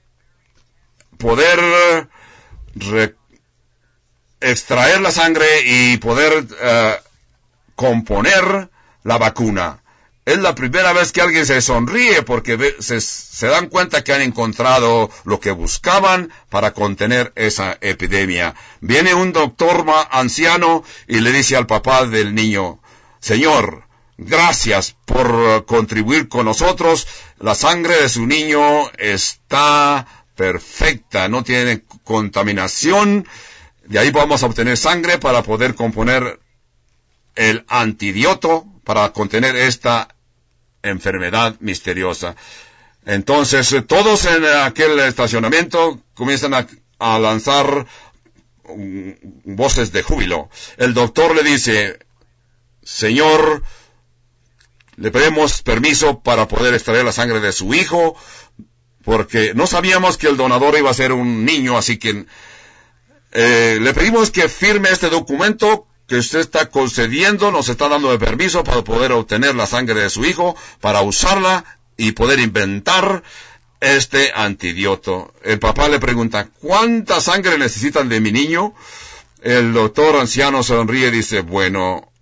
A: poder re- extraer la sangre y poder uh, componer la vacuna. Es la primera vez que alguien se sonríe porque ve, se, se dan cuenta que han encontrado lo que buscaban para contener esa epidemia. Viene un doctor anciano y le dice al papá del niño, señor, gracias por contribuir con nosotros. La sangre de su niño está perfecta, no tiene contaminación. De ahí vamos a obtener sangre para poder componer el antídoto para contener esta enfermedad misteriosa. Entonces, todos en aquel estacionamiento comienzan a, a lanzar um, voces de júbilo. El doctor le dice, señor, le pedimos permiso para poder extraer la sangre de su hijo, porque no sabíamos que el donador iba a ser un niño, así que eh, le pedimos que firme este documento que usted está concediendo, nos está dando el permiso para poder obtener la sangre de su hijo, para usarla y poder inventar este antídoto. El papá le pregunta, ¿cuánta sangre necesitan de mi niño? El doctor anciano sonríe y dice, bueno,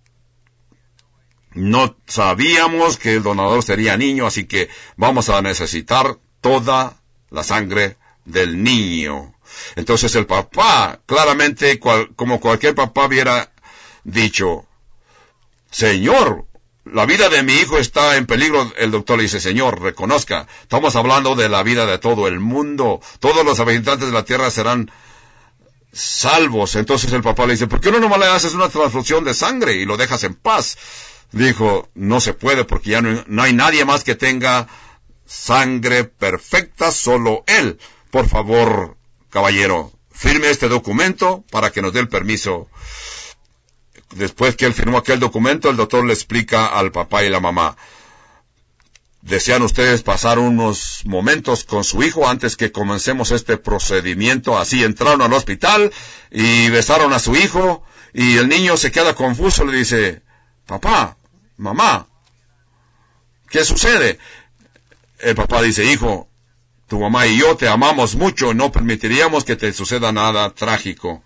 A: no sabíamos que el donador sería niño, así que vamos a necesitar toda la sangre del niño. Entonces el papá, claramente, cual, como cualquier papá hubiera dicho, señor, la vida de mi hijo está en peligro. El doctor le dice, señor, reconozca, estamos hablando de la vida de todo el mundo, todos los habitantes de la tierra serán salvos. Entonces el papá le dice, ¿por qué no nomás le haces una transfusión de sangre y lo dejas en paz? Dijo, no se puede porque ya no, no hay nadie más que tenga sangre perfecta, solo él. Por favor, caballero, firme este documento para que nos dé el permiso. Después que él firmó aquel documento, el doctor le explica al papá y la mamá, ¿desean ustedes pasar unos momentos con su hijo antes que comencemos este procedimiento? Así entraron al hospital y besaron a su hijo, y el niño se queda confuso, le dice, papá, mamá, ¿qué sucede? El papá dice, hijo, tu mamá y yo te amamos mucho, no permitiríamos que te suceda nada trágico.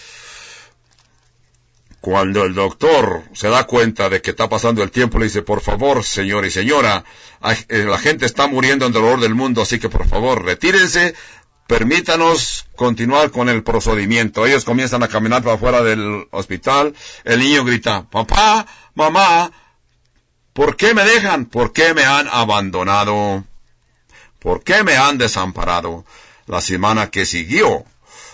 A: Cuando el doctor se da cuenta de que está pasando el tiempo, le dice, por favor, señor y señora, la gente está muriendo en dolor del mundo, así que por favor, retírense, permítanos continuar con el procedimiento. Ellos comienzan a caminar para afuera del hospital. El niño grita, papá, mamá, ¿por qué me dejan? ¿Por qué me han abandonado? ¿Por qué me han desamparado? La semana que siguió,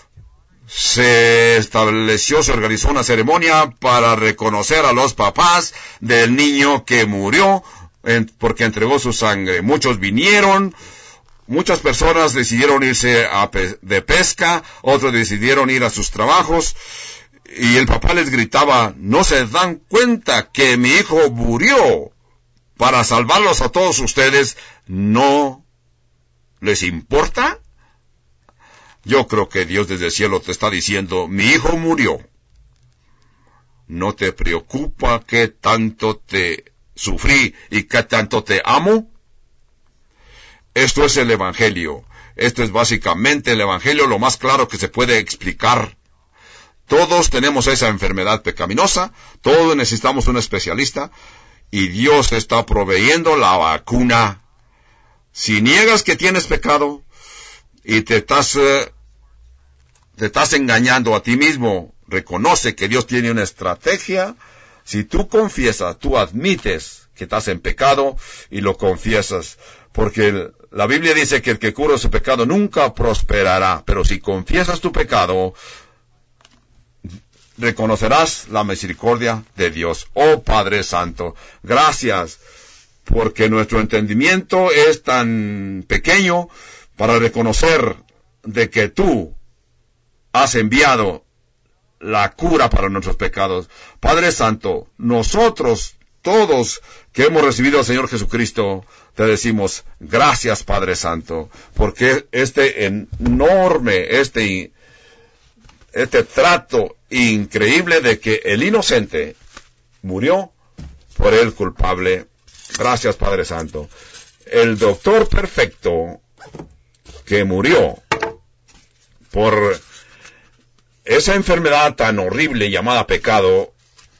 A: se estableció, se organizó una ceremonia para reconocer a los papás del niño que murió en, porque entregó su sangre. Muchos vinieron, muchas personas decidieron irse a pe- de pesca, otros decidieron ir a sus trabajos, y el papá les gritaba, ¿no se dan cuenta que mi hijo murió para salvarlos a todos ustedes? ¿No les importa? Yo creo que Dios desde el cielo te está diciendo, mi hijo murió. ¿No te preocupa que tanto te sufrí y que tanto te amo? Esto es el Evangelio. Esto es básicamente el Evangelio, lo más claro que se puede explicar. Todos tenemos esa enfermedad pecaminosa, todos necesitamos un especialista, y Dios está proveyendo la vacuna. Si niegas que tienes pecado, y te estás, eh, te estás engañando a ti mismo, reconoce que Dios tiene una estrategia. Si tú confiesas, tú admites que estás en pecado y lo confiesas, porque el, la Biblia dice que el que cura su pecado nunca prosperará, pero si confiesas tu pecado, reconocerás la misericordia de Dios. Oh Padre Santo, gracias, porque nuestro entendimiento es tan pequeño para reconocer de que tú has enviado la cura para nuestros pecados. Padre Santo, nosotros todos que hemos recibido al Señor Jesucristo, te decimos gracias, Padre Santo, porque este enorme, este, este trato increíble de que el inocente murió por el culpable. Gracias, Padre Santo. El doctor perfecto que murió por esa enfermedad tan horrible llamada pecado,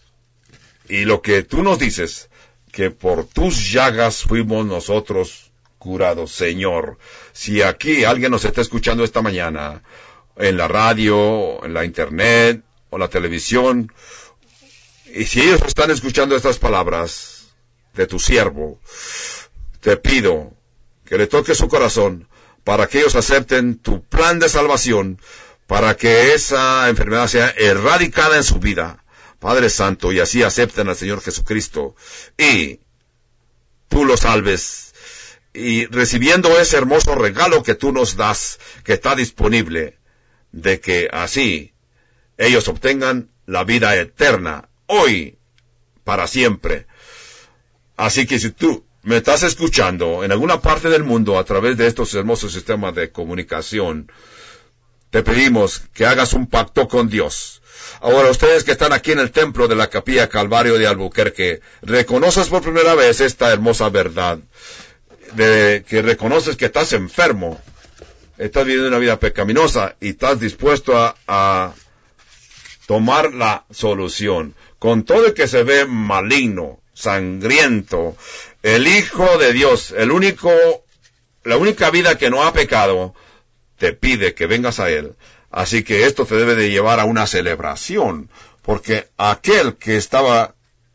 A: y lo que tú nos dices, que por tus llagas fuimos nosotros curados, Señor. Si aquí alguien nos está escuchando esta mañana, en la radio, en la internet, o la televisión, y si ellos están escuchando estas palabras de tu siervo, te pido que le toques su corazón, para que ellos acepten tu plan de salvación, para que esa enfermedad sea erradicada en su vida, Padre Santo, y así acepten al Señor Jesucristo, y tú los salves, y recibiendo ese hermoso regalo que tú nos das, que está disponible, de que así ellos obtengan la vida eterna, hoy, para siempre. Así que si tú me estás escuchando en alguna parte del mundo a través de estos hermosos sistemas de comunicación, te pedimos que hagas un pacto con Dios. Ahora, ustedes que están aquí en el templo de la Capilla Calvario de Albuquerque, reconoces por primera vez esta hermosa verdad, de que reconoces que estás enfermo, estás viviendo una vida pecaminosa y estás dispuesto a, a tomar la solución. Con todo el que se ve maligno, sangriento, el Hijo de Dios, el único, la única vida que no ha pecado, te pide que vengas a Él. Así que esto te debe de llevar a una celebración, porque aquel que estaba,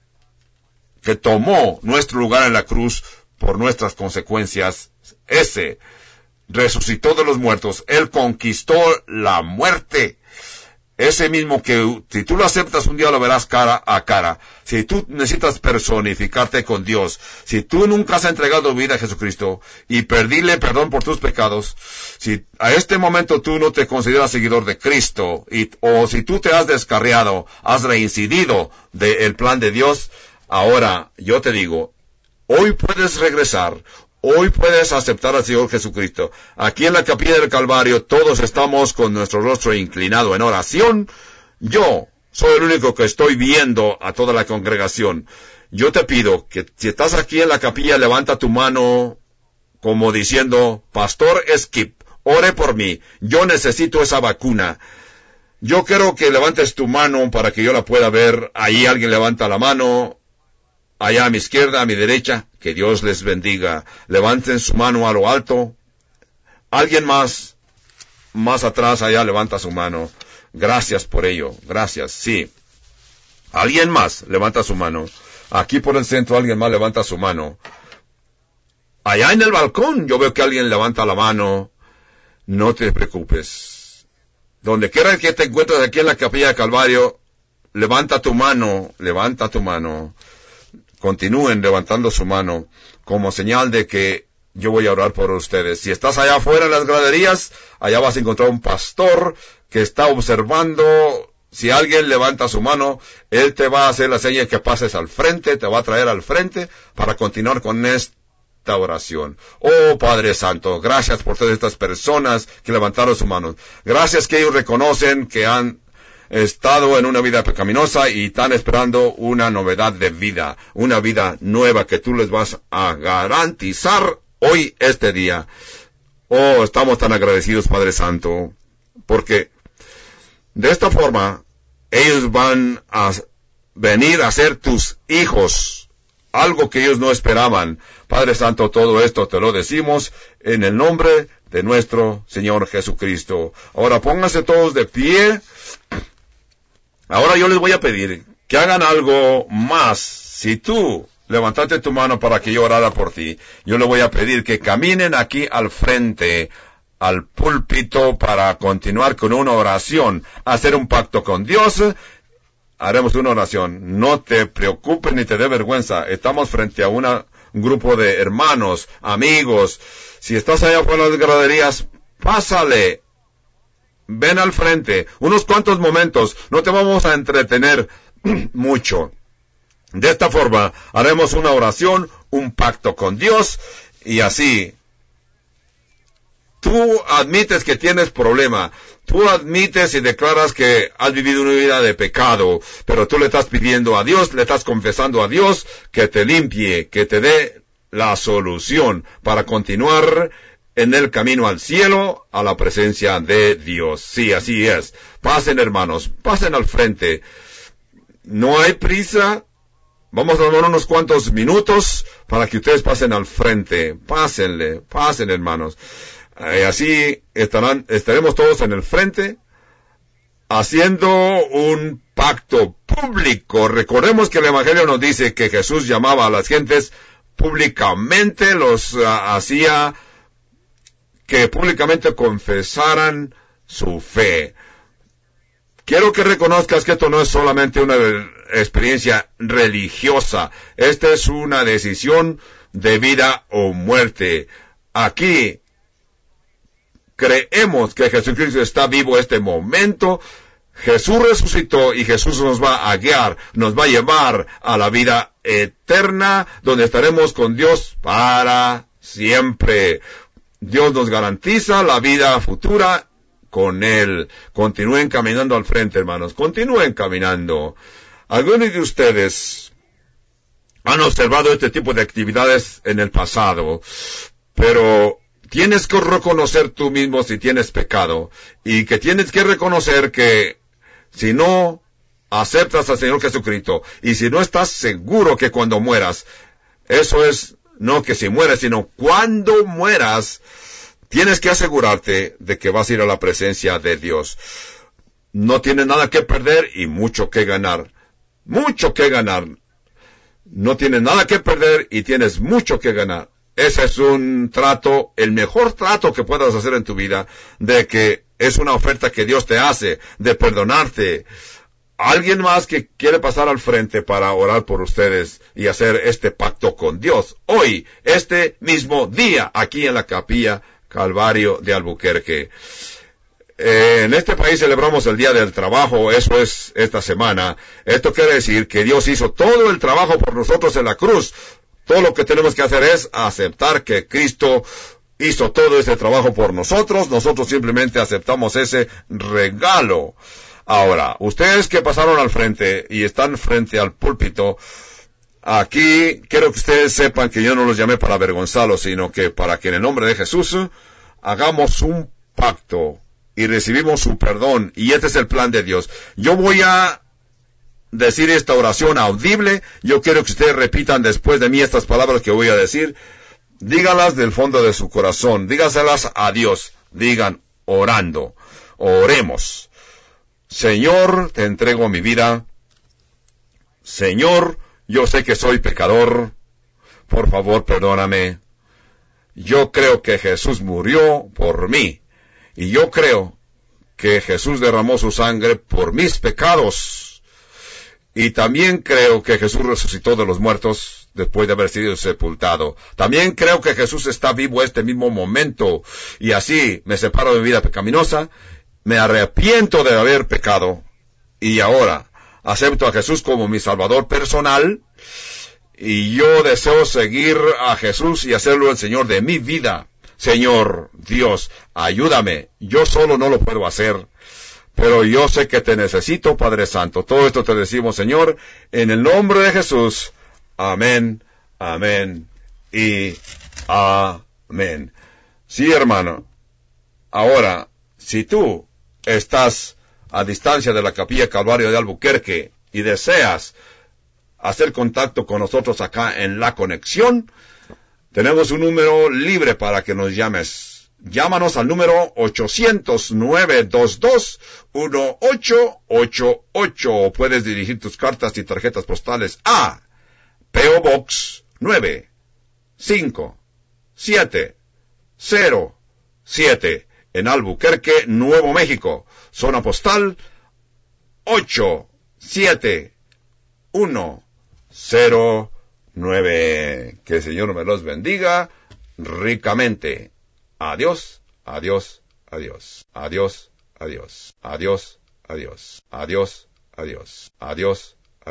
A: que tomó nuestro lugar en la cruz por nuestras consecuencias, ese resucitó de los muertos, Él conquistó la muerte. Ese mismo que, si tú lo aceptas un día lo verás cara a cara. Si tú necesitas personificarte con Dios, si tú nunca has entregado tu vida a Jesucristo y pedirle perdón por tus pecados, si a este momento tú no te consideras seguidor de Cristo, y, o si tú te has descarriado, has reincidido del plan de Dios, ahora yo te digo, hoy puedes regresar. Hoy puedes aceptar al Señor Jesucristo. Aquí en la Capilla del Calvario todos estamos con nuestro rostro inclinado en oración. Yo soy el único que estoy viendo a toda la congregación. Yo te pido que si estás aquí en la capilla, levanta tu mano como diciendo, Pastor Skip, ore por mí. Yo necesito esa vacuna. Yo quiero que levantes tu mano para que yo la pueda ver. Ahí alguien levanta la mano. Allá a mi izquierda, a mi derecha, que Dios les bendiga. Levanten su mano a lo alto. Alguien más, más atrás, allá levanta su mano. Gracias por ello, gracias, sí. Alguien más levanta su mano. Aquí por el centro alguien más levanta su mano. Allá en el balcón yo veo que alguien levanta la mano. No te preocupes. Donde quiera que te encuentres aquí en la Capilla de Calvario, levanta tu mano, levanta tu mano. Continúen levantando su mano como señal de que yo voy a orar por ustedes. Si estás allá afuera en las graderías, allá vas a encontrar un pastor que está observando. Si alguien levanta su mano, él te va a hacer la señal que pases al frente, te va a traer al frente para continuar con esta oración. Oh Padre Santo, gracias por todas estas personas que levantaron su mano. Gracias que ellos reconocen que han estado en una vida pecaminosa y están esperando una novedad de vida, una vida nueva que tú les vas a garantizar hoy, este día. Oh, estamos tan agradecidos, Padre Santo, porque de esta forma ellos van a venir a ser tus hijos, algo que ellos no esperaban. Padre Santo, todo esto te lo decimos en el nombre de nuestro Señor Jesucristo. Ahora pónganse todos de pie. Ahora yo les voy a pedir que hagan algo más. Si tú levantaste tu mano para que yo orara por ti, yo le voy a pedir que caminen aquí al frente, al púlpito, para continuar con una oración, hacer un pacto con Dios. Haremos una oración. No te preocupes ni te dé vergüenza. Estamos frente a una, un grupo de hermanos, amigos. Si estás allá afuera de las graderías, pásale. Ven al frente. Unos cuantos momentos. No te vamos a entretener mucho. De esta forma, haremos una oración, un pacto con Dios, y así, tú admites que tienes problema. Tú admites y declaras que has vivido una vida de pecado, pero tú le estás pidiendo a Dios, le estás confesando a Dios que te limpie, que te dé la solución para continuar en el camino al cielo, a la presencia de Dios. Sí, así es. Pasen, hermanos, pasen al frente. No hay prisa. Vamos a tomar unos cuantos minutos para que ustedes pasen al frente. Pásenle, pasen, hermanos. Eh, así estarán, estaremos todos en el frente, haciendo un pacto público. Recordemos que el Evangelio nos dice que Jesús llamaba a las gentes públicamente, los uh, hacía que públicamente confesaran su fe. Quiero que reconozcas que esto no es solamente una experiencia religiosa. Esta es una decisión de vida o muerte. Aquí creemos que Jesucristo está vivo en este momento. Jesús resucitó y Jesús nos va a guiar, nos va a llevar a la vida eterna, donde estaremos con Dios para siempre. Dios nos garantiza la vida futura con Él. Continúen caminando al frente, hermanos. Continúen caminando. Algunos de ustedes han observado este tipo de actividades en el pasado, pero tienes que reconocer tú mismo si tienes pecado, y que tienes que reconocer que si no aceptas al Señor Jesucristo, y si no estás seguro que cuando mueras, eso es, no que si mueres, sino cuando mueras, tienes que asegurarte de que vas a ir a la presencia de Dios. No tienes nada que perder y mucho que ganar. Mucho que ganar. No tienes nada que perder y tienes mucho que ganar. Ese es un trato, el mejor trato que puedas hacer en tu vida, de que es una oferta que Dios te hace, de perdonarte. Alguien más que quiere pasar al frente para orar por ustedes y hacer este pacto con Dios. Hoy, este mismo día, aquí en la Capilla Calvario de Albuquerque. Eh, en este país celebramos el Día del Trabajo, eso es esta semana. Esto quiere decir que Dios hizo todo el trabajo por nosotros en la cruz. Todo lo que tenemos que hacer es aceptar que Cristo hizo todo ese trabajo por nosotros. Nosotros simplemente aceptamos ese regalo. Ahora, ustedes que pasaron al frente y están frente al púlpito, aquí quiero que ustedes sepan que yo no los llamé para avergonzarlos, sino que para que en el nombre de Jesús hagamos un pacto y recibimos su perdón. Y este es el plan de Dios. Yo voy a decir esta oración audible. Yo quiero que ustedes repitan después de mí estas palabras que voy a decir. Dígalas del fondo de su corazón. Dígaselas a Dios. Digan orando. Oremos. Señor, te entrego mi vida. Señor, yo sé que soy pecador. Por favor, perdóname. Yo creo que Jesús murió por mí. Y yo creo que Jesús derramó su sangre por mis pecados. Y también creo que Jesús resucitó de los muertos después de haber sido sepultado. También creo que Jesús está vivo en este mismo momento. Y así me separo de mi vida pecaminosa. Me arrepiento de haber pecado. Y ahora acepto a Jesús como mi Salvador personal. Y yo deseo seguir a Jesús y hacerlo el Señor de mi vida. Señor Dios, ayúdame. Yo solo no lo puedo hacer, pero yo sé que te necesito, Padre Santo. Todo esto te decimos, Señor, en el nombre de Jesús. Amén, amén y amén. Sí, hermano. Ahora, si tú estás a distancia de la Capilla Calvario de Albuquerque y deseas hacer contacto con nosotros acá en La Conexión, tenemos un número libre para que nos llames. Llámanos al número ochocientos, nueve dos dos, uno ocho ocho ocho, o puedes dirigir tus cartas y tarjetas postales a P O Box nueve cinco siete cero siete en Albuquerque, Nuevo México. Zona postal ocho siete uno cero nueve. Que el Señor me los bendiga ricamente. Adiós, adiós, adiós. Adiós, adiós. Adiós, adiós. Adiós, adiós. Adiós.